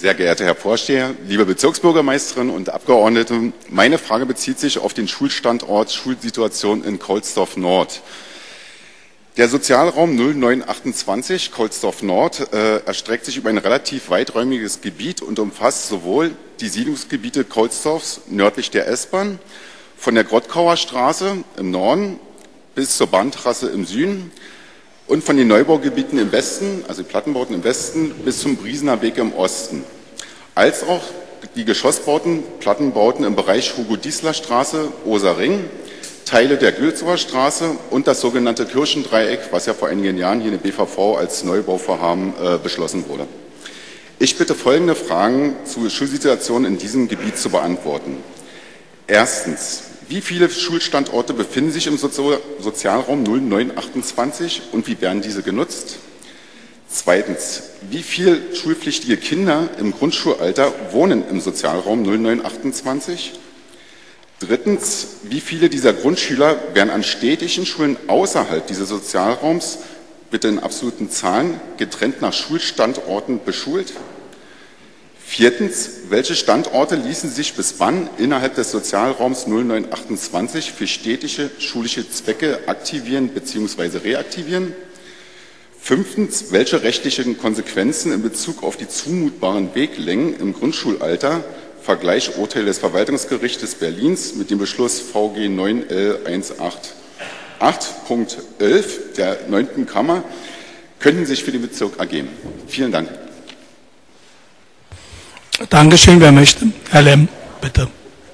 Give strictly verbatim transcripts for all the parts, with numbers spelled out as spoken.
Sehr geehrter Herr Vorsteher, liebe Bezirksbürgermeisterin und Abgeordnete, meine Frage bezieht sich auf den Schulstandort Schulsituation in Kohlsdorf Nord. Der Sozialraum null neun achtundzwanzig Kohlsdorf Nord äh, erstreckt sich über ein relativ weiträumiges Gebiet und umfasst sowohl die Siedlungsgebiete Kohlsdorfs nördlich der S-Bahn, von der Grottkauer Straße im Norden bis zur Bahntrasse im Süden und von den Neubaugebieten im Westen, also die Plattenbauten im Westen, bis zum Briesener Weg im Osten, als auch die Geschossbauten, Plattenbauten im Bereich Hugo-Diesler-Straße, Oser-Ring, Teile der Gülzower Straße und das sogenannte Kirchendreieck, was ja vor einigen Jahren hier in der B V V als Neubauvorhaben äh, beschlossen wurde. Ich bitte folgende Fragen zur Schulsituation in diesem Gebiet zu beantworten. Erstens. Wie viele Schulstandorte befinden sich im Sozi- Sozialraum null neun achtundzwanzig und wie werden diese genutzt? Zweitens. Wie viele schulpflichtige Kinder im Grundschulalter wohnen im Sozialraum null neun achtundzwanzig? Drittens. Wie viele dieser Grundschüler werden an städtischen Schulen außerhalb dieses Sozialraums, bitte in absoluten Zahlen, getrennt nach Schulstandorten beschult? Viertens. Welche Standorte ließen sich bis wann innerhalb des Sozialraums null neun achtundzwanzig für städtische schulische Zwecke aktivieren bzw. reaktivieren? Fünftens. Welche rechtlichen Konsequenzen in Bezug auf die zumutbaren Weglängen im Grundschulalter, Vergleich Urteil des Verwaltungsgerichtes Berlins mit dem Beschluss V G neun L hundertachtundachtzig Punkt elf der neunten Kammer, könnten sich für den Bezirk ergeben? Vielen Dank. Dankeschön. Wer möchte? Herr Lemm, bitte.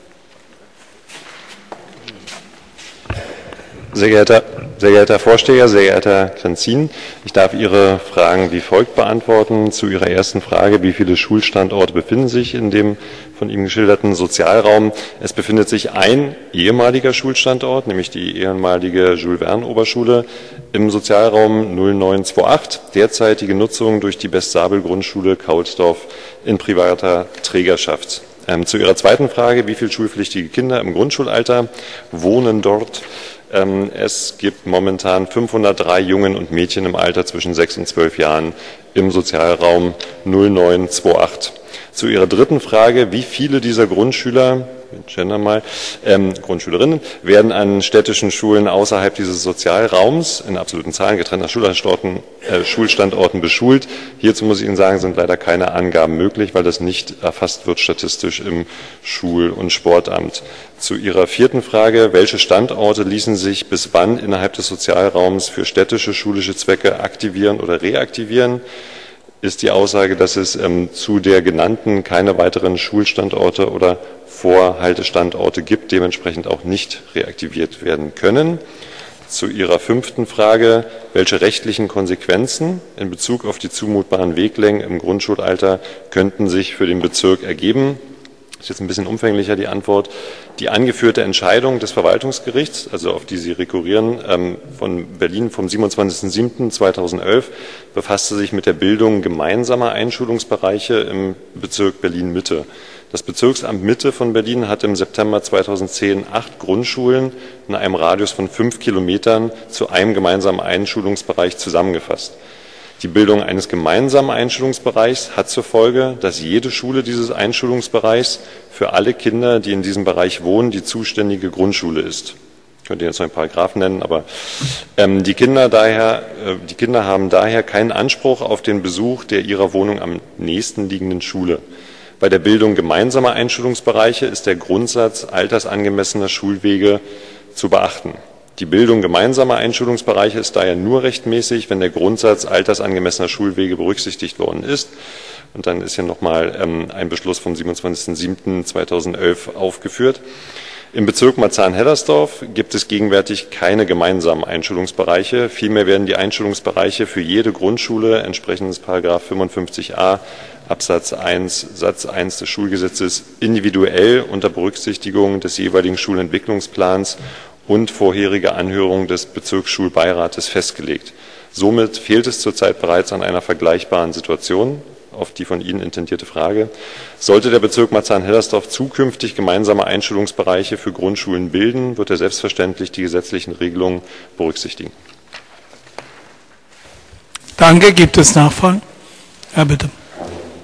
Sehr geehrter, sehr geehrter Herr Vorsteher, sehr geehrter Herr Krenzin, ich darf Ihre Fragen wie folgt beantworten. Zu Ihrer ersten Frage, wie viele Schulstandorte befinden sich in dem von Ihnen geschilderten Sozialraum? Es befindet sich ein ehemaliger Schulstandort, nämlich die ehemalige Jules-Verne-Oberschule im Sozialraum null neun achtundzwanzig. Derzeitige Nutzung durch die Best-Sabel-Grundschule Kaulsdorf in privater Trägerschaft. Ähm, zu Ihrer zweiten Frage, wie viele schulpflichtige Kinder im Grundschulalter wohnen dort? Ähm, es gibt momentan fünfhundertdrei Jungen und Mädchen im Alter zwischen sechs und zwölf Jahren im Sozialraum null neun achtundzwanzig. Zu Ihrer dritten Frage, wie viele dieser Grundschüler, gender mal, ähm, Grundschülerinnen, werden an städtischen Schulen außerhalb dieses Sozialraums in absoluten Zahlen getrennter Schulstandorten, äh, Schulstandorten beschult. Hierzu muss ich Ihnen sagen, sind leider keine Angaben möglich, weil das nicht erfasst wird statistisch im Schul- und Sportamt. Zu Ihrer vierten Frage, welche Standorte ließen sich bis wann innerhalb des Sozialraums für städtische schulische Zwecke aktivieren oder reaktivieren? Ist die Aussage, dass es ähm, zu der genannten keine weiteren Schulstandorte oder Vorhaltestandorte gibt, dementsprechend auch nicht reaktiviert werden können. Zu Ihrer fünften Frage, welche rechtlichen Konsequenzen in Bezug auf die zumutbaren Weglängen im Grundschulalter könnten sich für den Bezirk ergeben? Das ist jetzt ein bisschen umfänglicher die Antwort. Die angeführte Entscheidung des Verwaltungsgerichts, also auf die Sie rekurrieren, ähm, von Berlin vom siebenundzwanzigsten siebten zweitausendelf, befasste sich mit der Bildung gemeinsamer Einschulungsbereiche im Bezirk Berlin-Mitte. Das Bezirksamt Mitte von Berlin hat im September zweitausendzehn acht Grundschulen in einem Radius von fünf Kilometern zu einem gemeinsamen Einschulungsbereich zusammengefasst. Die Bildung eines gemeinsamen Einschulungsbereichs hat zur Folge, dass jede Schule dieses Einschulungsbereichs für alle Kinder, die in diesem Bereich wohnen, die zuständige Grundschule ist. Ich könnte jetzt noch einen Paragraphen nennen, aber ähm, die Kinder daher, äh, die Kinder haben daher keinen Anspruch auf den Besuch der ihrer Wohnung am nächsten liegenden Schule. Bei der Bildung gemeinsamer Einschulungsbereiche ist der Grundsatz altersangemessener Schulwege zu beachten. Die Bildung gemeinsamer Einschulungsbereiche ist daher nur rechtmäßig, wenn der Grundsatz altersangemessener Schulwege berücksichtigt worden ist. Und dann ist hier nochmal ähm, ein Beschluss vom siebenundzwanzigsten siebten zweitausendelf aufgeführt. Im Bezirk Marzahn-Hellersdorf gibt es gegenwärtig keine gemeinsamen Einschulungsbereiche. Vielmehr werden die Einschulungsbereiche für jede Grundschule entsprechend des Paragraph fünfundfünfzig a Absatz eins Satz eins des Schulgesetzes individuell unter Berücksichtigung des jeweiligen Schulentwicklungsplans und vorherige Anhörung des Bezirksschulbeirates festgelegt. Somit fehlt es zurzeit bereits an einer vergleichbaren Situation. Auf die von Ihnen intendierte Frage. Sollte der Bezirk Marzahn-Hellersdorf zukünftig gemeinsame Einschulungsbereiche für Grundschulen bilden, wird er selbstverständlich die gesetzlichen Regelungen berücksichtigen. Danke. Gibt es Nachfragen? Ja, bitte.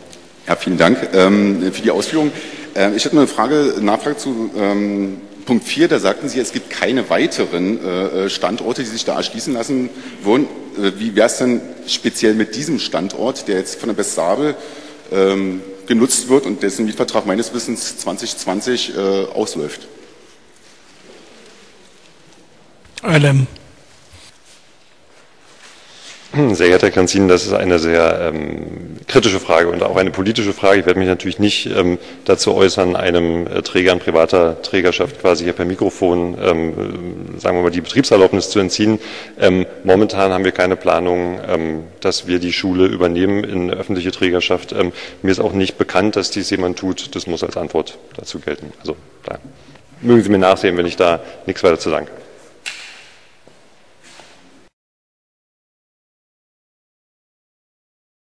Ja, vielen Dank ähm, für die Ausführung. Äh, ich hätte eine Frage, Nachfrage zu ähm, Punkt vier. Da sagten Sie, es gibt keine weiteren äh, Standorte, die sich da erschließen lassen würden. Äh, wie wäre es denn speziell mit diesem Standort, der jetzt von der Best Sabel ähm, genutzt wird und dessen Mietvertrag meines Wissens zwanzig zwanzig äh, ausläuft? Herr Lemm. Sehr geehrter Herr Kanzin, das ist eine sehr ähm, kritische Frage und auch eine politische Frage. Ich werde mich natürlich nicht ähm, dazu äußern, einem äh, Träger in privater Trägerschaft quasi hier per Mikrofon, ähm, sagen wir mal, die Betriebserlaubnis zu entziehen. Ähm, momentan haben wir keine Planung, ähm, dass wir die Schule übernehmen in öffentliche Trägerschaft. Ähm, mir ist auch nicht bekannt, dass dies jemand tut. Das muss als Antwort dazu gelten. Also da mögen Sie mir nachsehen, wenn ich da nichts weiter zu sagen kann.